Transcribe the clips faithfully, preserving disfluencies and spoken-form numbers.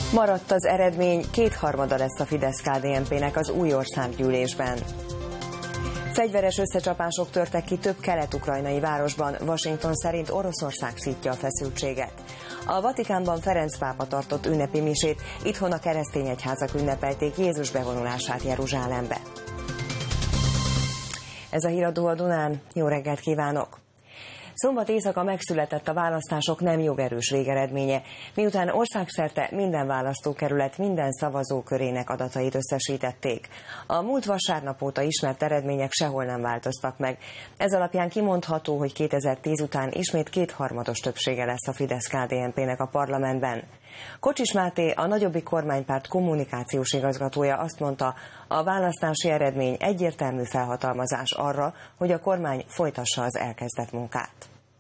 Maradt az eredmény, kétharmada lesz a Fidesz-ká dé en pének az új országgyűlésben. Fegyveres összecsapások törtek ki több kelet-ukrajnai városban, Washington szerint Oroszország szítja a feszültséget. A Vatikánban Ferenc pápa tartott ünnepi misét, itthon a keresztény egyházak ünnepelték Jézus bevonulását Jeruzsálembe. Ez a híradó a Dunán. Jó reggelt kívánok! Szombat éjszaka megszületett a választások nem jogerős végeredménye, miután országszerte minden választókerület minden szavazókörének adatait összesítették. A múlt vasárnap óta ismert eredmények sehol nem változtak meg. Ez alapján kimondható, hogy kétezer-tíz után ismét kétharmados többsége lesz a Fidesz-ká dé en pének a parlamentben. Kocsis Máté, a nagyobbik kormánypárt kommunikációs igazgatója azt mondta, a választási eredmény egyértelmű felhatalmazás arra, hogy a kormány folytassa az elkezdett munkát.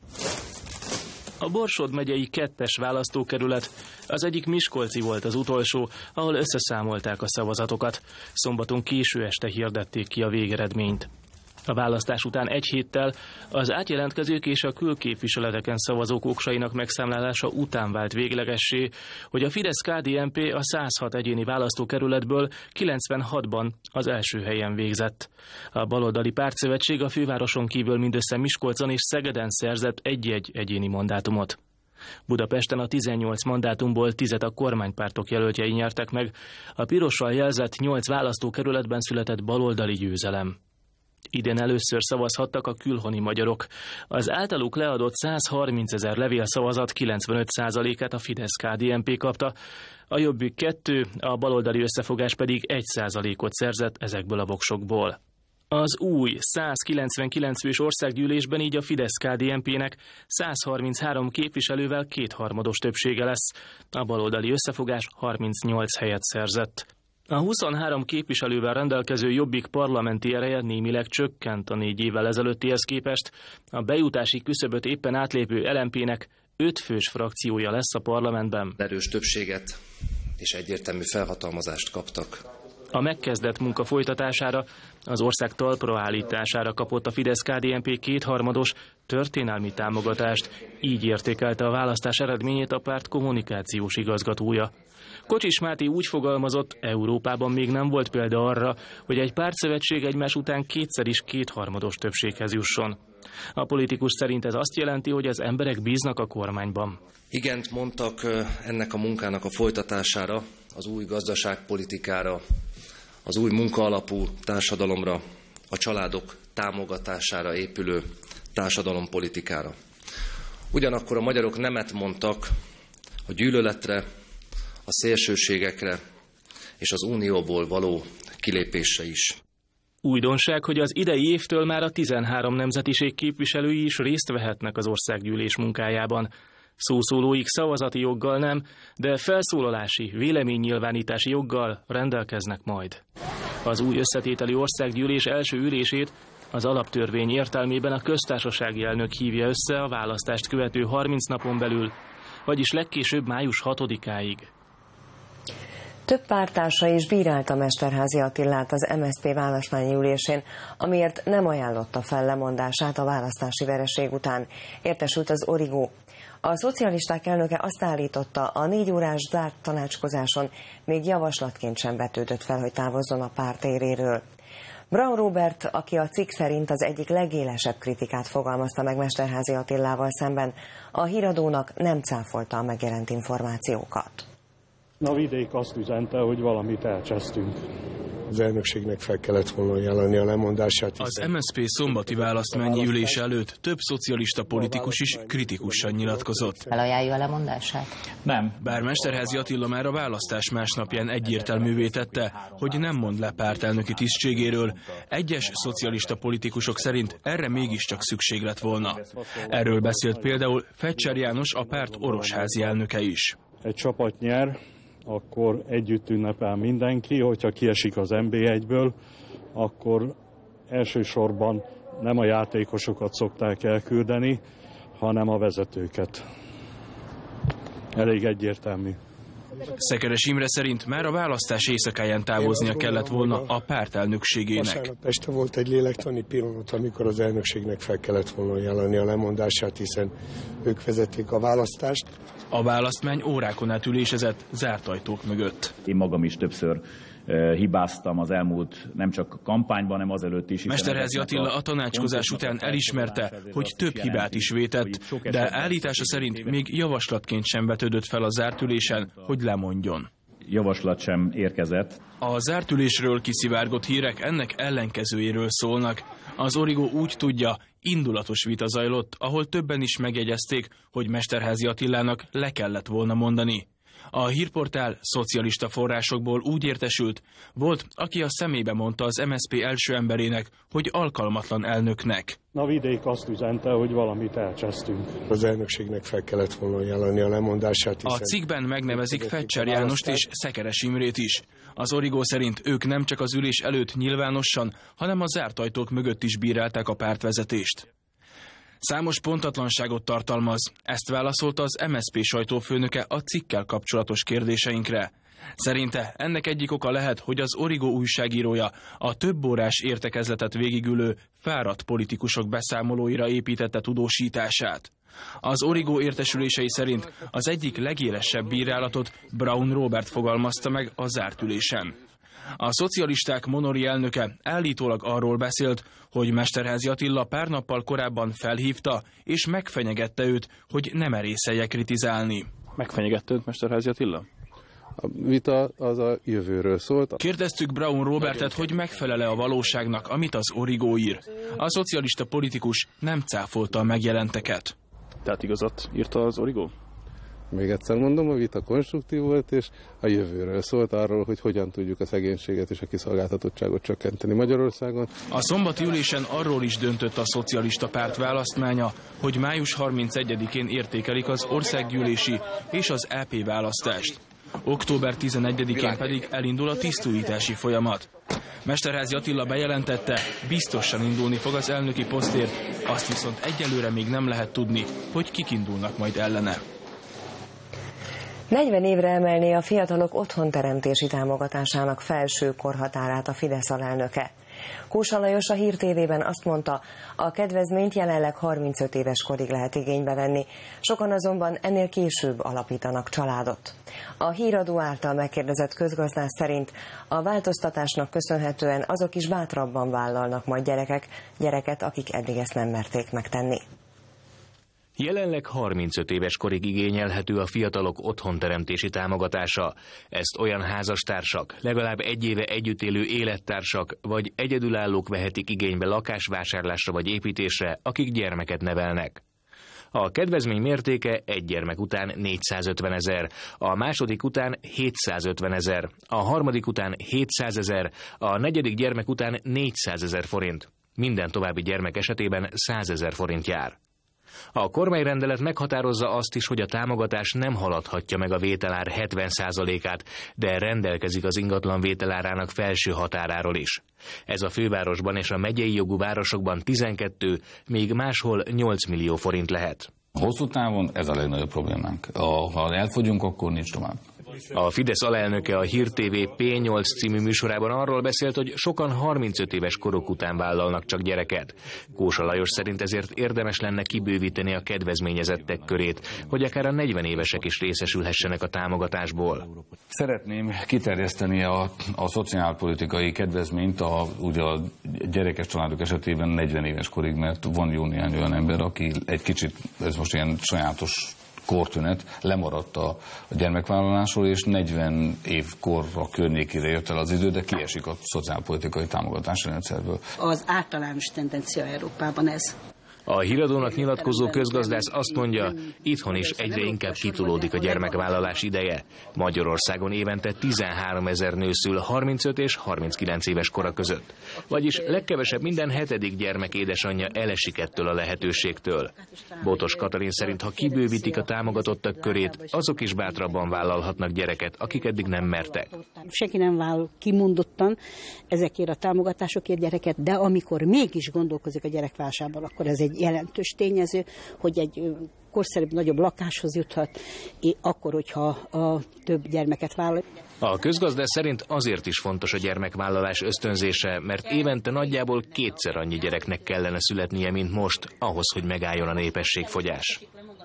A Borsod megyei kettes választókerület, az egyik Miskolci volt az utolsó, ahol összeszámolták a szavazatokat. Szombaton késő este hirdették ki a végeredményt. A választás után egy héttel az átjelentkezők és a külképviseleteken szavazók oksainak megszámlálása után vált véglegessé, hogy a Fidesz-ká dé en pé a száz hat egyéni választókerületből kilencvenhatban az első helyen végzett. A baloldali pártszövetség a fővároson kívül mindössze Miskolcon és Szegeden szerzett egy-egy egyéni mandátumot. Budapesten a tizennyolc mandátumból tízet a kormánypártok jelöltjei nyertek meg, a pirossal jelzett nyolc választókerületben született baloldali győzelem. Idén először szavazhattak a külhoni magyarok. Az általuk leadott százharmincezer levélszavazat kilencvenöt százalékát a Fidesz-ká dé en pé kapta, a Jobbik kettő, a baloldali összefogás pedig egy százalékot szerzett ezekből a voksokból. Az új százkilencvenkilenc fős országgyűlésben így a Fidesz-ká dé en pének százharminchárom képviselővel kétharmados többsége lesz, a baloldali összefogás harmincnyolc helyet szerzett. A huszonhárom képviselővel rendelkező Jobbik parlamenti ereje némileg csökkent a négy évvel ezelőttihez képest. A bejutási küszöböt éppen átlépő el em pének öt fős frakciója lesz a parlamentben. Erős többséget és egyértelmű felhatalmazást kaptak. A megkezdett munka folytatására, az ország talpra állítására kapott a Fidesz-ká dé en pé kétharmados történelmi támogatást. Így értékelte a választás eredményét a párt kommunikációs igazgatója. Kocsis Máté úgy fogalmazott, Európában még nem volt példa arra, hogy egy pártszövetség egymás után kétszer is kétharmados többséghez jusson. A politikus szerint ez azt jelenti, hogy az emberek bíznak a kormányban. Igent mondtak ennek a munkának a folytatására, az új gazdaságpolitikára, az új munkaalapú társadalomra, a családok támogatására épülő társadalompolitikára. Ugyanakkor a magyarok nemet mondtak a gyűlöletre, a szélsőségekre és az unióból való kilépésre is. Újdonság, hogy az idei évtől már a tizenhárom nemzetiség képviselői is részt vehetnek az országgyűlés munkájában. Szószólóik szavazati joggal nem, de felszólalási, véleménynyilvánítási joggal rendelkeznek majd. Az új összetételi országgyűlés első ülését az alaptörvény értelmében a köztársasági elnök hívja össze a választást követő harminc napon belül, vagyis legkésőbb május hatodikáig. Több párttársa is bírálta Mesterházy Attilát az em es zé pé választmányi ülésén, amiért nem ajánlotta fel lemondását a választási vereség után. Értesült az Origo. A szocialisták elnöke azt állította, a négy órás zárt tanácskozáson még javaslatként sem vetődött fel, hogy távozzon a párt éréről. Braun Róbert, aki a cikk szerint az egyik legélesebb kritikát fogalmazta meg Mesterházy Attilával szemben, a híradónak nem cáfolta a megjelent információkat. A vidék azt üzente, hogy valamit elcsesztünk. Az elnökségnek fel kellett volna ajánlani a lemondását. Az em es zé pé szombati választmányi ülés előtt több szocialista politikus is kritikusan nyilatkozott. Felajánlja a lemondását? Nem. Bár Mesterházy Attila már a választás másnapján egyértelművé tette, hogy nem mond le pártelnöki tisztségéről, egyes szocialista politikusok szerint erre mégiscsak szükség lett volna. Erről beszélt például Fecser János, a párt orosházi elnöke is. Egy csapat nyer, akkor együtt ünnepel mindenki, hogyha kiesik az en bé egyből, akkor elsősorban nem a játékosokat szokták elküldeni, hanem a vezetőket. Elég egyértelmű. Szekeres Imre szerint már a választás éjszakáján távoznia kellett volna a párt elnökségének. Vasárnap este volt egy lélektani pillanat, amikor az elnökségnek fel kellett volna ajánlani a lemondását, hiszen ők vezették a választást. A választmány órákon át ülésezett zárt ajtók mögött. Én magam is többször hibáztam az elmúlt, nem csak a kampányban, hanem azelőtt is. Mesterházy Attila a tanácskozás után elismerte, hogy több hibát is vétett, de állítása szerint még javaslatként sem vetődött fel a zárt ülésen, hogy lemondjon. Javaslat sem érkezett. A zárt ülésről kiszivárgott hírek ennek ellenkezőjéről szólnak. Az Origo úgy tudja, indulatos vita zajlott, ahol többen is megjegyezték, hogy Mesterházy Attilának le kellett volna mondani. A hírportál szocialista forrásokból úgy értesült, volt, aki a szemébe mondta az em es zé pé első emberének, hogy alkalmatlan elnöknek. A vidék azt üzente, hogy valamit elcsesztünk. Az elnökségnek fel kellett volna ajánlani a lemondását. A cikkben megnevezik Fecser Jánost és Szekeres Imrét is. Az Origo szerint ők nem csak az ülés előtt nyilvánosan, hanem a zárt ajtók mögött is bírálták a pártvezetést. Számos pontatlanságot tartalmaz, ezt válaszolta az em es zé pé sajtófőnöke a cikkkel kapcsolatos kérdéseinkre. Szerinte ennek egyik oka lehet, hogy az Origo újságírója a több órás értekezletet végigülő fáradt politikusok beszámolóira építette tudósítását. Az Origo értesülései szerint az egyik legélesebb bírálatot Braun Róbert fogalmazta meg a zárt ülésen. A szocialisták Monori elnöke állítólag arról beszélt, hogy Mesterházy Attila pár nappal korábban felhívta és megfenyegette őt, hogy ne merészelje kritizálni. Megfenyegette őt Mesterházy Attila? A vita az a jövőről szólt. Kérdeztük Braun Róbertet, hogy megfelele a valóságnak, amit az Origo ír. A szocialista politikus nem cáfolta a megjelenteket. Tehát igazat írta az Origo? Még egyszer mondom, a vita konstruktív volt, és a jövőről szólt, arról, hogy hogyan tudjuk a szegénységet és a kiszolgáltatottságot csökkenteni Magyarországon. A szombati ülésen arról is döntött a szocialista párt választmánya, hogy május harmincegyedikén értékelik az országgyűlési és az é pé választást. október tizenegyedikén pedig elindul a tisztújítási folyamat. Mesterházy Attila bejelentette, biztosan indulni fog az elnöki posztért, azt viszont egyelőre még nem lehet tudni, hogy kik indulnak majd ellene. negyven évre emelné a fiatalok otthonteremtési támogatásának felső korhatárát a Fidesz alelnöke. Kósa Lajos a Hír té vében azt mondta, a kedvezményt jelenleg harmincöt éves korig lehet igénybe venni, sokan azonban ennél később alapítanak családot. A híradó által megkérdezett közgazdász szerint a változtatásnak köszönhetően azok is bátrabban vállalnak majd gyerekek, gyereket, akik eddig ezt nem merték megtenni. Jelenleg harmincöt éves korig igényelhető a fiatalok otthonteremtési támogatása. Ezt olyan házastársak, legalább egy éve együtt élő élettársak vagy egyedülállók vehetik igénybe lakásvásárlásra vagy építésre, akik gyermeket nevelnek. A kedvezmény mértéke egy gyermek után négyszázötven ezer, a második után hétszázötven ezer, a harmadik után hétszázezer, a negyedik gyermek után négyszázezer forint. Minden további gyermek esetében százezer forint jár. A kormányrendelet meghatározza azt is, hogy a támogatás nem haladhatja meg a vételár hetven százalékát, de rendelkezik az ingatlan vételárának felső határáról is. Ez a fővárosban és a megyei jogú városokban tizenkét, míg máshol nyolc millió forint lehet. Hosszú távon ez a legnagyobb problémánk. Ha elfogyunk, akkor nincs tovább. A Fidesz alelnöke a Hír té vé pé nyolc című műsorában arról beszélt, hogy sokan harmincöt éves koruk után vállalnak csak gyereket. Kósa Lajos szerint ezért érdemes lenne kibővíteni a kedvezményezettek körét, hogy akár a negyven évesek is részesülhessenek a támogatásból. Szeretném kiterjeszteni a, a szociálpolitikai kedvezményt a, ugye a gyerekes családok esetében negyven éves korig, mert van jó néhány olyan ember, aki egy kicsit, ez most ilyen sajátos kortünet, lemaradt a, a gyermekvállalásról, és negyven év korra környékére jött el az idő, de kiesik a szociálpolitikai támogatási rendszerből. Az általános tendencia Európában ez. A híradónak nyilatkozó közgazdász azt mondja, itthon is egyre inkább kitolódik a gyermekvállalás ideje. Magyarországon évente tizenháromezer nő szül harmincöt és harminckilenc éves kora között. Vagyis legkevesebb minden hetedik gyermek édesanyja elesik ettől a lehetőségtől. Bótos Katalin szerint, ha kibővítik a támogatottak körét, azok is bátrabban vállalhatnak gyereket, akik eddig nem mertek. Senki nem vállal kimondottan ezekért a támogatásokért gyereket, de amikor mégis gondolkozik a gyerekválságban, akkor ez egy jelentős tényező, hogy egy korszerűbb, nagyobb lakáshoz juthat, akkor, hogyha a több gyermeket vállal. A közgazdász szerint azért is fontos a gyermekvállalás ösztönzése, mert évente nagyjából kétszer annyi gyereknek kellene születnie, mint most, ahhoz, hogy megálljon a népességfogyás.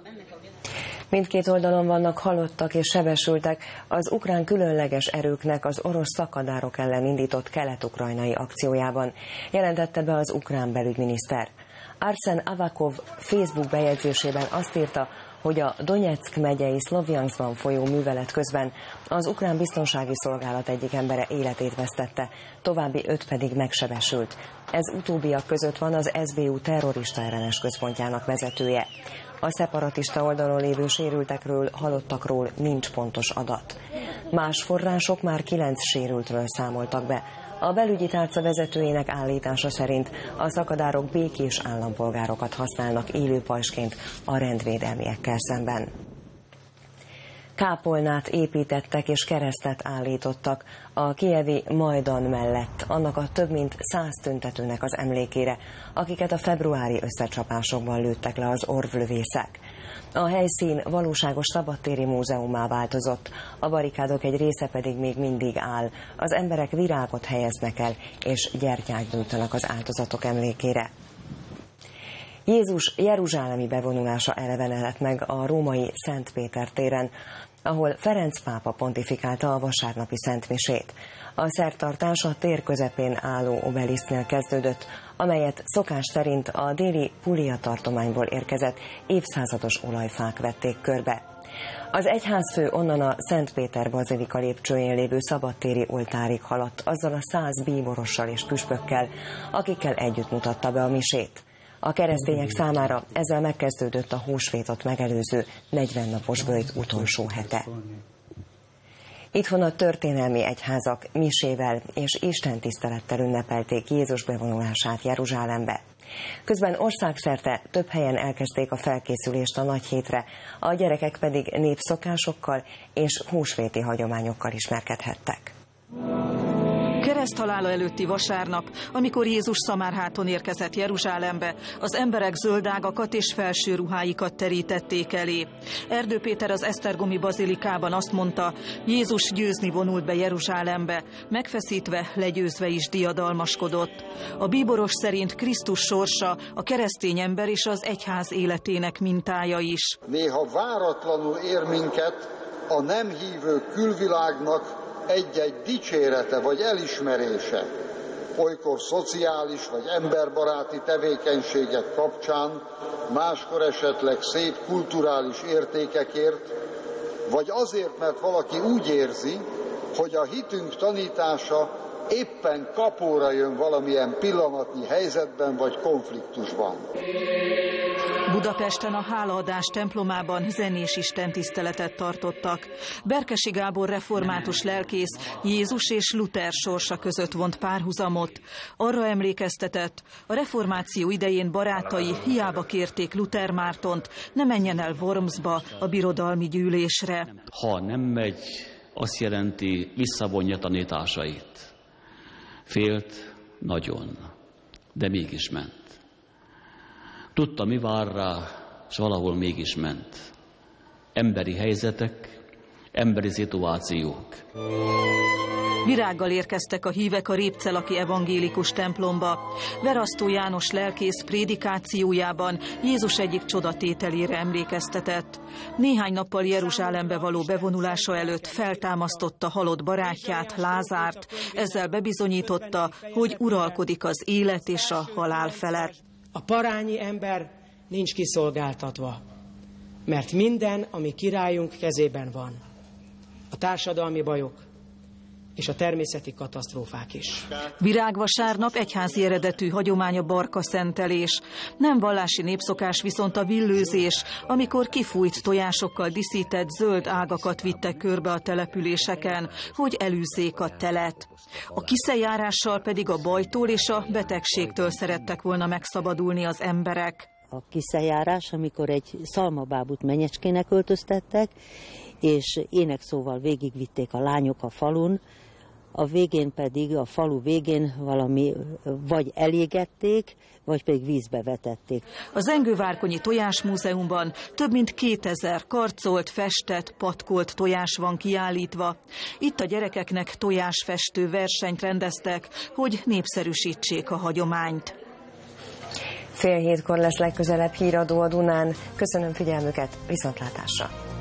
Mindkét oldalon vannak halottak és sebesültek az ukrán különleges erőknek az orosz szakadárok ellen indított kelet-ukrajnai akciójában, jelentette be az ukrán belügyminiszter. Arsen Avakov Facebook bejegyzésében azt írta, hogy a Donyeck megyei Szlovjanskban folyó művelet közben az ukrán biztonsági szolgálat egyik embere életét vesztette, további öt pedig megsebesült. Ez utóbbiak között van az es bé u terrorista ellenes központjának vezetője. A szeparatista oldalon lévő sérültekről, halottakról nincs pontos adat. Más források már kilenc sérültről számoltak be. A belügyi tárca vezetőjének állítása szerint a szakadárok békés állampolgárokat használnak élő pajsként a rendvédelmiekkel szemben. Kápolnát építettek és keresztet állítottak a kijevi Majdan mellett, annak a több mint száz tüntetőnek az emlékére, akiket a februári összecsapásokban lőttek le az orvlövészek. A helyszín valóságos szabadtéri múzeummá változott, a barikádok egy része pedig még mindig áll. Az emberek virágot helyeznek el, és gyertyát gyújtanak az áldozatok emlékére. Jézus jeruzsálemi bevonulása elevenedett meg a római Szent Péter téren, ahol Ferenc pápa pontifikálta a vasárnapi szentmisét. A szertartás a tér közepén álló obeliszknél kezdődött, amelyet szokás szerint a déli Puglia tartományból érkezett évszázados olajfák vették körbe. Az egyházfő onnan a Szent Péter bazilika lépcsőjén lévő szabadtéri oltárig haladt azzal a száz bíborossal és püspökkel, akikkel együtt mutatta be a misét. A keresztények számára ezzel megkezdődött a húsvétot megelőző negyven napos böjt utolsó hete. Itthon a történelmi egyházak misével és istentisztelettel ünnepelték Jézus bevonulását Jeruzsálembe. Közben országszerte több helyen elkezdték a felkészülést a nagy hétre, a gyerekek pedig népszokásokkal és húsvéti hagyományokkal ismerkedhettek. Kereszthalála előtti vasárnap, amikor Jézus szamárháton érkezett Jeruzsálembe, az emberek zöldágakat és felső ruháikat terítették elé. Erdő Péter az esztergomi bazilikában azt mondta, Jézus győzni vonult be Jeruzsálembe, megfeszítve, legyőzve is diadalmaskodott. A bíboros szerint Krisztus sorsa a keresztény ember és az egyház életének mintája is. Néha váratlanul ér minket a nem hívő külvilágnak egy-egy dicsérete vagy elismerése, olykor szociális vagy emberbaráti tevékenységek kapcsán, máskor esetleg szép kulturális értékekért, vagy azért, mert valaki úgy érzi, hogy a hitünk tanítása éppen kapóra jön valamilyen pillanatnyi helyzetben vagy konfliktusban. Budapesten a Hálaadás templomában zenés istentiszteletet tartottak. Berkesi Gábor református lelkész Jézus és Luther sorsa között vont párhuzamot. Arra emlékeztetett, a reformáció idején barátai hiába kérték Luther Mártont, ne menjen el Wormsba a birodalmi gyűlésre. Ha nem megy, azt jelenti, visszavonja tanításait. Félt nagyon, de mégis ment. Tudta, mi vár rá, és valahol mégis ment. Emberi helyzetek, emberi szituációk. Virággal érkeztek a hívek a Répcelaki evangélikus templomba. Verasztó János lelkész prédikációjában Jézus egyik csodatételére emlékeztetett. Néhány nappal Jeruzsálembe való bevonulása előtt feltámasztotta halott barátját, Lázárt. Ezzel bebizonyította, hogy uralkodik az élet és a halál felett. A parányi ember nincs kiszolgáltatva, mert minden, ami királyunk kezében van. A társadalmi bajok és a természeti katasztrófák is. Virágvasárnap egyházi eredetű hagyomány a barkaszentelés. Nem vallási népszokás viszont a villőzés, amikor kifújt tojásokkal díszített zöld ágakat vittek körbe a településeken, hogy elűzzék a telet. A kiszejárással pedig a bajtól és a betegségtől szerettek volna megszabadulni az emberek. A kiszejárás, amikor egy szalmabábút menyecskének öltöztettek, és énekszóval végigvitték a lányok a falun, a végén pedig, a falu végén valami vagy elégették, vagy pedig vízbe vetették. Az Zengő-Várkonyi Tojásmúzeumban több mint kétezer karcolt, festett, patkolt tojás van kiállítva. Itt a gyerekeknek tojásfestő versenyt rendeztek, hogy népszerűsítsék a hagyományt. Fél hétkor lesz legközelebb híradó a Dunán. Köszönöm figyelmüket, viszontlátásra!